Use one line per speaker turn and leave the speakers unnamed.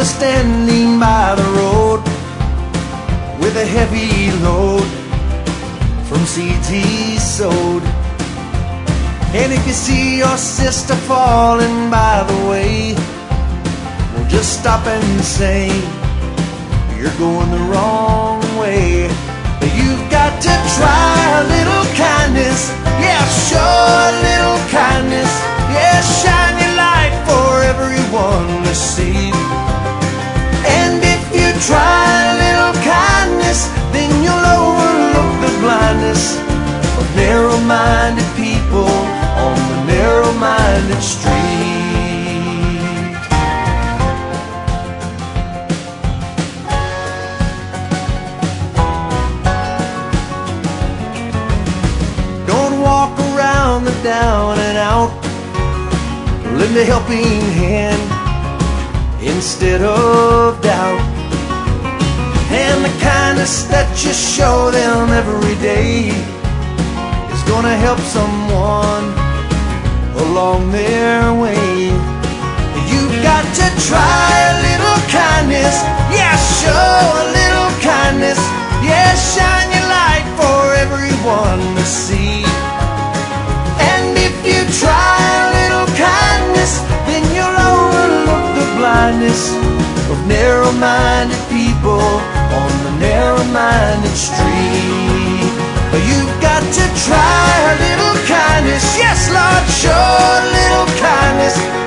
standing by the road with a heavy load from seeds he sowed. And if you see your sister falling by the way, well, just stop and say, you're going the wrong way. You've got to try a little kindness. Yeah, show a little kindness. Yeah, shine your light for everyone to see. And if you try a little kindness, then you'll overlook the blindness of narrow-minded people on the narrow-minded street. Don't walk around the down and out. Lend a helping hand instead of doubt. And the kindness that you show them every day is gonna help someone along their way. You've got to try a little kindness. Yeah, show a little kindness. Yeah, shine your light for everyone to see. And if you try a little kindness, then you'll overlook the blindness of narrow-minded people on the narrow-minded street. You've got to try a little kindness. Yes, Lord, show a little kindness.